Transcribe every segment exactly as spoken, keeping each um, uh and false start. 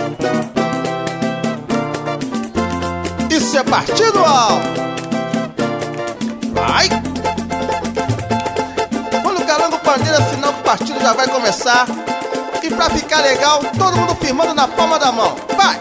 Isso é partido alto. Vai! Quando o calango pandeiro é sinal que o partido já vai começar. E pra ficar legal, todo mundo firmando na palma da mão. Vai!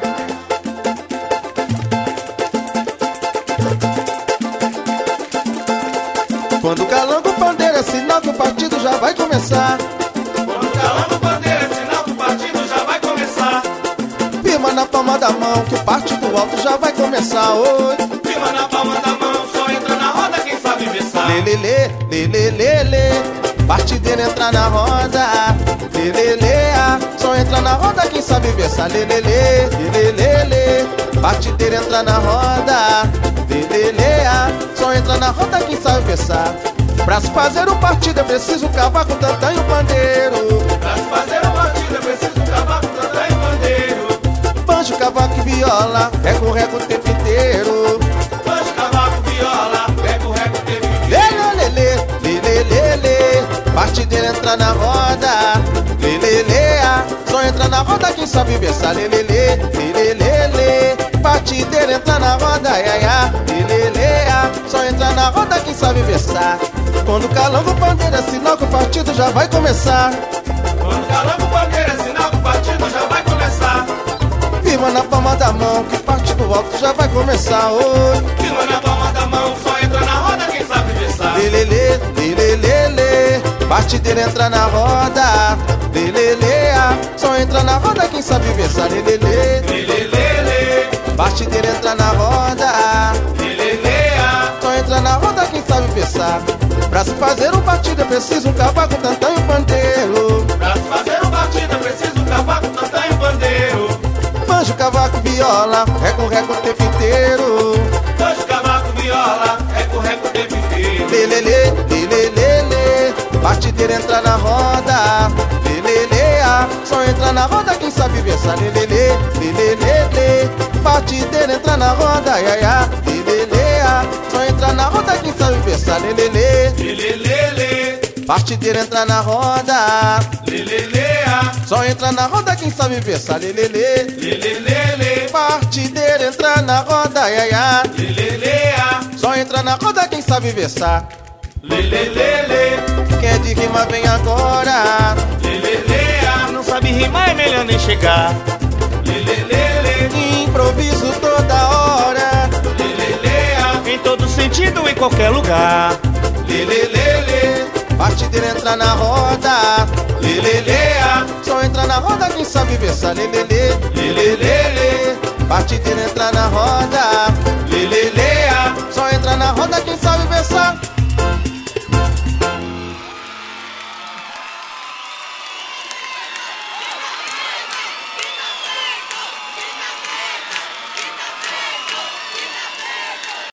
Quando o calango pandeiro é sinal que o partido já vai começar. Quando o calango pandeiro é sinal que o partido já vai começar. Firma na palma da mão que o partido alto já vai começar. Oi! Firma na palma da mão, só entra na roda quem sabe versar. Lê, lê, lê, lê, lê, lê, lê. Partideiro entra na roda. Lê, lê, lê, ah. Só entra na roda quem sabe versar. Lê, lê, lê, lê, lê, lê. Partideiro entra na roda. Lê, lê, lê, ah. Só entra na roda quem sabe versar. Pra se fazer um partido é preciso cavaco, tantã e o pandeiro. Pra se fazer um partido é preciso cavaco, tantã e pandeiro. Banjo, cavaco e viola, reco, reco o tempo inteiro. Banjo, cavaco, viola, reco, reco o tempo inteiro. Lê, lê, lê, lê, lê, lê, lê. Partideiro entra na roda. Lê, lê, lê, ah. Só entra na roda quem sabe versar. Lê, lê, lê, lê, lê, lê, lê. Partideiro entra na roda, ia, ia. Lê, lê, lê, ah. Só entra na roda quem sabe versar. Quando o calango pandeiro é sinal que o partido já vai começar. Quando o calango pandeiro é sinal que o partido já vai começar. Firma na palma da mão que o partido alto já vai começar. Oi! Firma na palma da mão, só entra na roda quem sabe versar. Lê, lê, lê, lê, lê, lê, lê. Partideiro entra na roda. Lê, lê, lê, ah. Só entra na roda quem sabe versar. Lê, lê, lê, Lê, lê, lê, lê. partideiro entra na roda. Lê, lê, lê, ah. Só entra na roda quem sabe versar. Pra se fazer um partido é preciso um cavaco, tantã e um pandeiro. Pra se fazer um partido é preciso um cavaco, tantã e pandeiro. Banjo, cavaco, viola, reco, reco o tempo inteiro. Banjo, cavaco, viola, reco, reco o tempo inteiro. Lê, lê, lê, lê, lê, lê, lê. Partideiro entra na roda. Lê, lê, lê, ah. Só entra na roda quem sabe versar. Lê, lê, lê, lê, lê, lê, lê. Partideiro entra na roda, ia, ia. Lê, lê, lê, ah. Só entra na roda quem sabe versar. Lê, lê, lê. Lê, lê, lê, lê. Partideiro entra na roda. Lê, lê, lê, ah. Só entra na roda quem sabe versar. Lê, lê, lê. Lê, lê, lê, lê. Partideiro entra na roda, ia, ia. Lê, lê, lê, ah. Só entra na roda quem sabe versar. Lê, lê, lê, lê. Quem é de rima vem agora. Lê, lê, lê, ah. Não sabe rimar, é melhor nem chegar. Lê, lê, lê, lê. Improviso toda hora. Lê, lê, lê, ah. Em todo sentido, em qualquer lugar. Lê, lê, lê, lê. Partideiro entra na roda. Lê, lê, lê, ah. Só entra na roda quem sabe versar. Lê, lê, lê. Lê, lê, lê, lê.